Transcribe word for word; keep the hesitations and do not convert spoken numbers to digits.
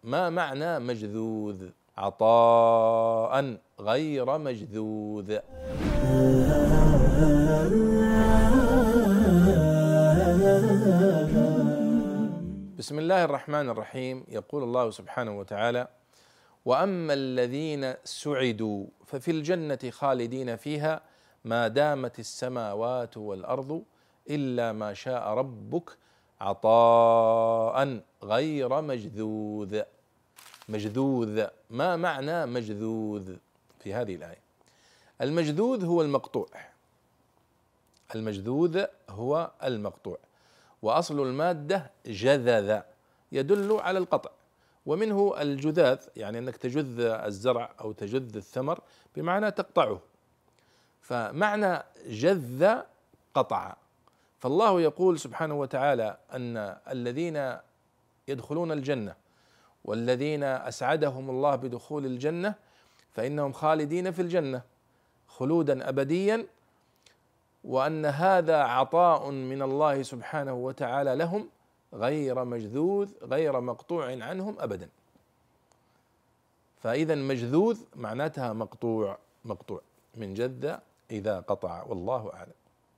ما معنى مجذوذ؟ عطاء غير مجذوذ. بسم الله الرحمن الرحيم. يقول الله سبحانه وتعالى: وأما الذين سعدوا ففي الجنة خالدين فيها ما دامت السماوات والأرض إلا ما شاء ربك عطاء غير مجذوذ. مجذوذ، ما معنى مجذوذ في هذه الآية؟ المجذوذ هو المقطوع، المجذوذ هو المقطوع، وأصل المادة جذذ يدل على القطع، ومنه الجذاذ يعني أنك تجذ الزرع أو تجذ الثمر بمعنى تقطعه، فمعنى جذ قطع. فالله يقول سبحانه وتعالى أن الذين يدخلون الجنة والذين أسعدهم الله بدخول الجنة فإنهم خالدين في الجنة خلودا أبديا، وأن هذا عطاء من الله سبحانه وتعالى لهم غير مجذوذ غير مقطوع عنهم أبدا. فإذا مجذوذ معناتها مقطوع، مقطوع من جذ إذا قطع، والله أعلم.